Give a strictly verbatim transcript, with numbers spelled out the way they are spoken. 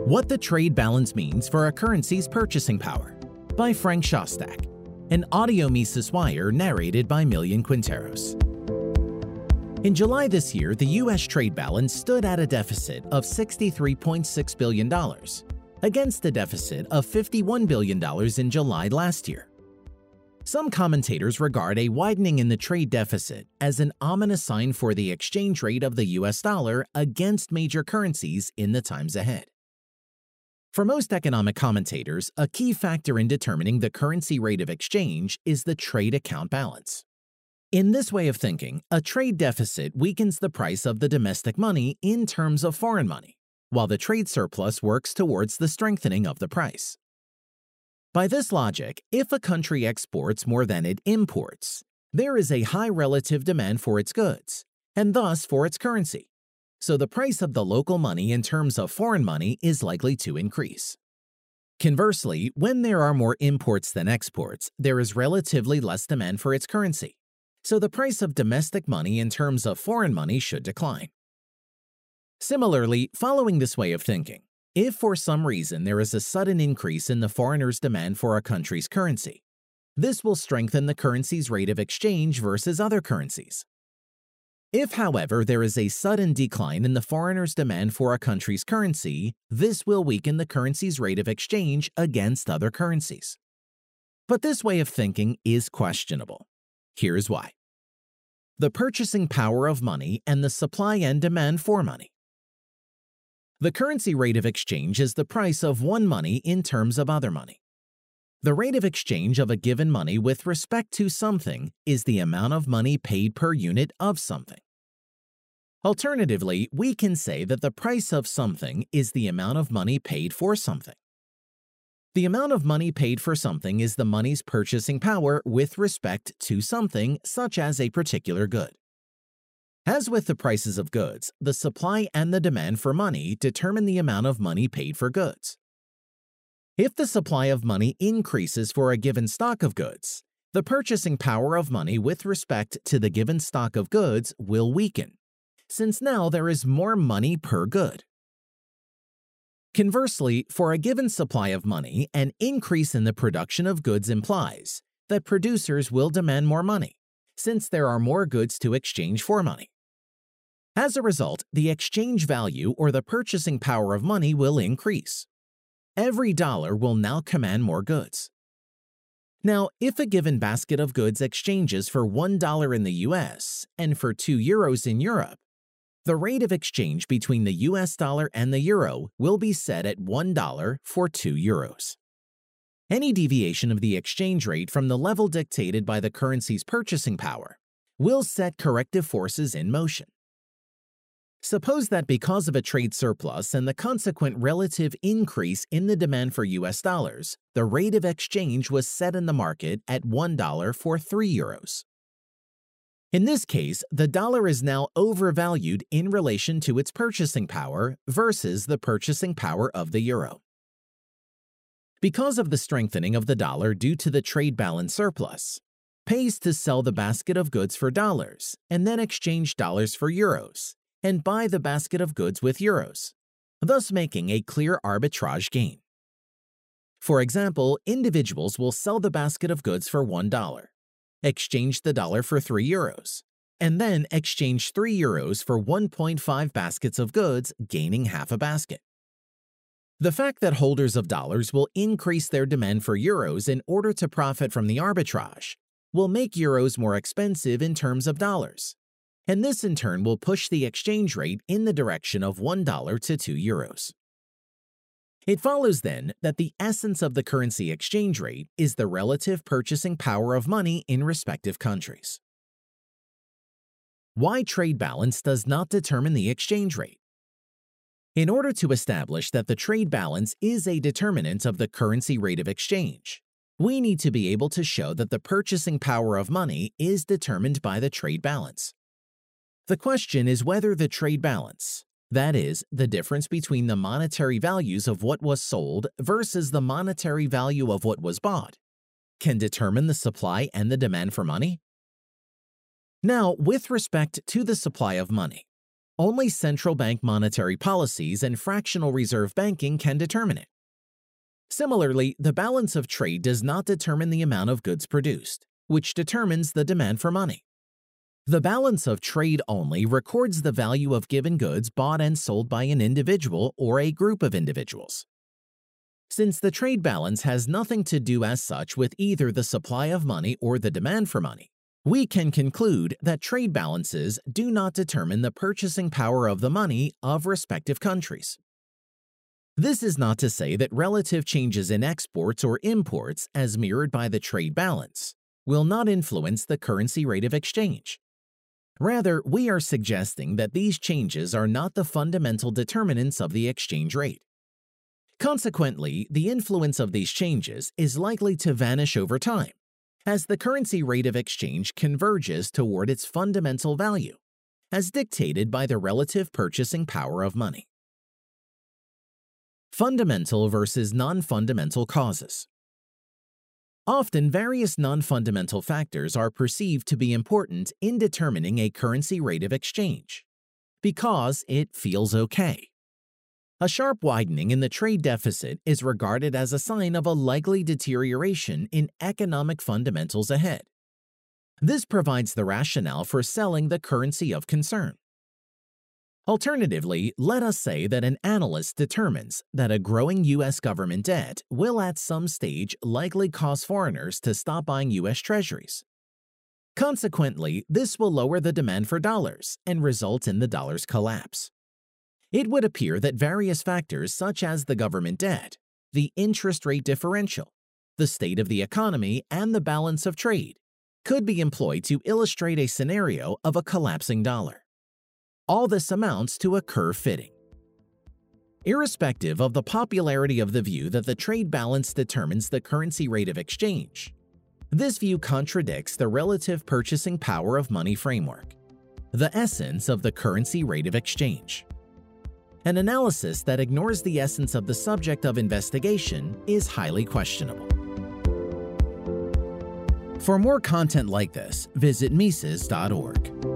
What the Trade Balance Means for a Currency's Purchasing Power by Frank Shostak, an audio Mises Wire narrated by Millian Quinteros. In July this year, the U S trade balance stood at a deficit of sixty-three point six billion dollars against a deficit of fifty-one billion dollars in July last year. Some commentators regard a widening in the trade deficit as an ominous sign for the exchange rate of the U S dollar against major currencies in the times ahead. For most economic commentators, a key factor in determining the currency rate of exchange is the trade account balance. In this way of thinking, a trade deficit weakens the price of the domestic money in terms of foreign money, while the trade surplus works towards the strengthening of the price. By this logic, if a country exports more than it imports, there is a high relative demand for its goods, and thus for its currency. So the price of the local money in terms of foreign money is likely to increase. Conversely, when there are more imports than exports, there is relatively less demand for its currency. So the price of domestic money in terms of foreign money should decline. Similarly, following this way of thinking, if for some reason there is a sudden increase in the foreigner's demand for a country's currency, this will strengthen the currency's rate of exchange versus other currencies. If, however, there is a sudden decline in the foreigner's demand for a country's currency, this will weaken the currency's rate of exchange against other currencies. But this way of thinking is questionable. Here's why. The purchasing power of money and the supply and demand for money. The currency rate of exchange is the price of one money in terms of other money. The rate of exchange of a given money with respect to something is the amount of money paid per unit of something. Alternatively, we can say that the price of something is the amount of money paid for something. The amount of money paid for something is the money's purchasing power with respect to something, such as a particular good. As with the prices of goods, the supply and the demand for money determine the amount of money paid for goods. If the supply of money increases for a given stock of goods, the purchasing power of money with respect to the given stock of goods will weaken, since now there is more money per good. Conversely, for a given supply of money, an increase in the production of goods implies that producers will demand more money, since there are more goods to exchange for money. As a result, the exchange value or the purchasing power of money will increase. Every dollar will now command more goods. Now, if a given basket of goods exchanges for one dollar in the U S and for two euros in Europe, the rate of exchange between the U S dollar and the euro will be set at one dollar for two euros. Any deviation of the exchange rate from the level dictated by the currency's purchasing power will set corrective forces in motion. Suppose that because of a trade surplus and the consequent relative increase in the demand for U S dollars, the rate of exchange was set in the market at one dollar for three euros. In this case, the dollar is now overvalued in relation to its purchasing power versus the purchasing power of the euro. Because of the strengthening of the dollar due to the trade balance surplus, pays to sell the basket of goods for dollars and then exchange dollars for euros, and buy the basket of goods with euros, thus making a clear arbitrage gain. For example, individuals will sell the basket of goods for one dollar, exchange the dollar for three euros, and then exchange three euros for one point five baskets of goods, gaining half a basket. The fact that holders of dollars will increase their demand for euros in order to profit from the arbitrage will make euros more expensive in terms of dollars, and this in turn will push the exchange rate in the direction of one dollar to two euros. It follows then that the essence of the currency exchange rate is the relative purchasing power of money in respective countries. Why trade balance does not determine the exchange rate. In order to establish that the trade balance is a determinant of the currency rate of exchange, we need to be able to show that the purchasing power of money is determined by the trade balance. The question is whether the trade balance, that is, the difference between the monetary values of what was sold versus the monetary value of what was bought, can determine the supply and the demand for money. Now, with respect to the supply of money, Only central bank monetary policies and fractional reserve banking can determine it. Similarly, the balance of trade does not determine the amount of goods produced, which determines the demand for money. The balance of trade only records the value of given goods bought and sold by an individual or a group of individuals. Since the trade balance has nothing to do as such with either the supply of money or the demand for money, we can conclude that trade balances do not determine the purchasing power of the money of respective countries. This is not to say that relative changes in exports or imports, as mirrored by the trade balance, will not influence the currency rate of exchange. Rather, we are suggesting that these changes are not the fundamental determinants of the exchange rate. Consequently, the influence of these changes is likely to vanish over time, as the currency rate of exchange converges toward its fundamental value, as dictated by the relative purchasing power of money. Fundamental versus non-fundamental causes. Often, various non-fundamental factors are perceived to be important in determining a currency rate of exchange, because it feels okay. A sharp widening in the trade deficit is regarded as a sign of a likely deterioration in economic fundamentals ahead. This provides the rationale for selling the currency of concern. Alternatively, let us say that an analyst determines that a growing U S government debt will at some stage likely cause foreigners to stop buying U S treasuries. Consequently, this will lower the demand for dollars and result in the dollar's collapse. It would appear that various factors such as the government debt, the interest rate differential, the state of the economy, and the balance of trade could be employed to illustrate a scenario of a collapsing dollar. All this amounts to a curve fitting. Irrespective of the popularity of the view that the trade balance determines the currency rate of exchange, this view contradicts the relative purchasing power of money framework, the essence of the currency rate of exchange. An analysis that ignores the essence of the subject of investigation is highly questionable. For more content like this, visit Mises dot org.